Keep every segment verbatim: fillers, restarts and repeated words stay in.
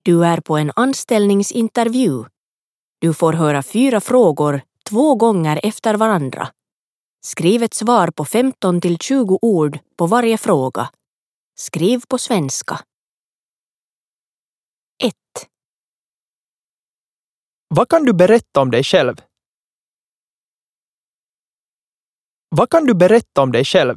Du är på en anställningsintervju. Du får höra fyra frågor två gånger efter varandra. Skriv ett svar på femton till tjugo ord på varje fråga. Skriv på svenska. ett. Vad kan du berätta om dig själv? Vad kan du berätta om dig själv?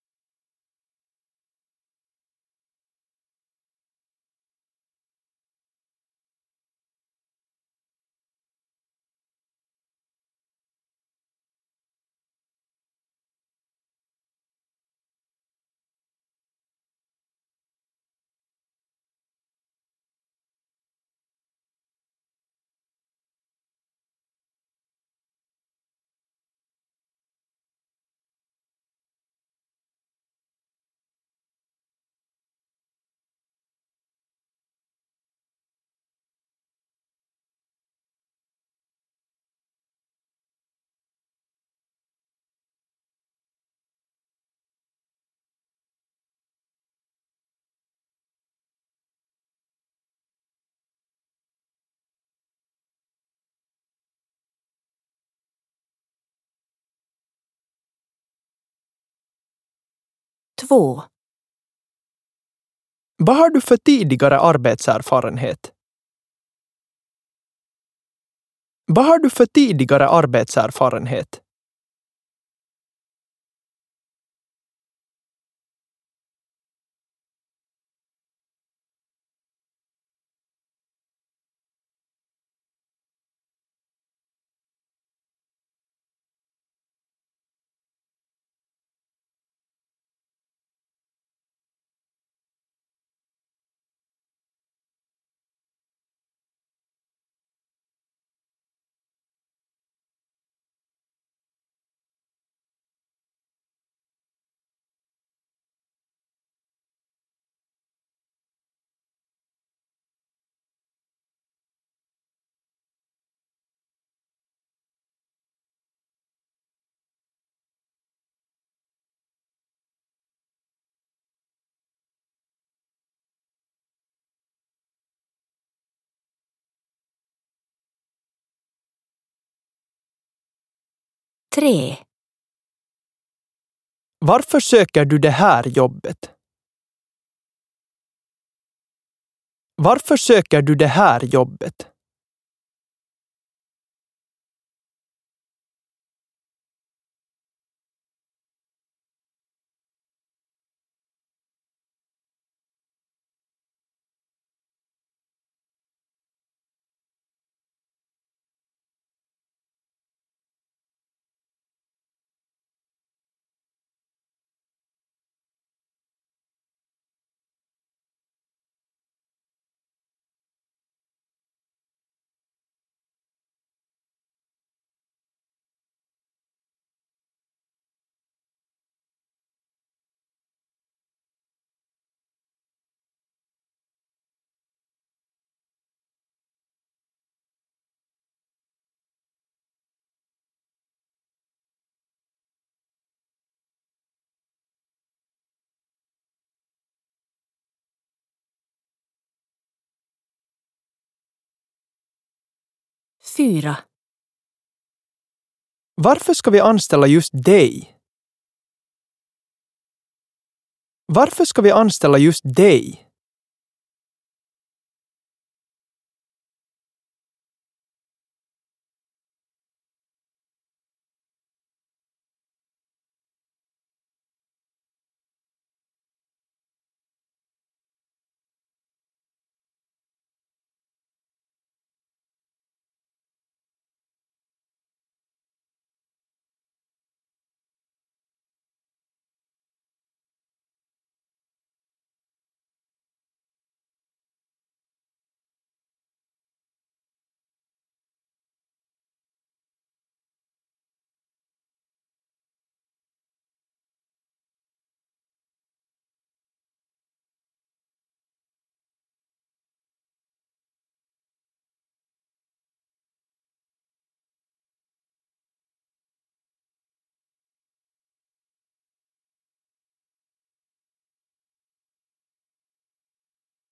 två. Vad har du för tidigare arbetserfarenhet? Vad har du för tidigare arbetserfarenhet? tre. Varför söker du det här jobbet? Varför söker du det här jobbet? fyra. Varför ska vi anställa just dig? Varför ska vi anställa just dig?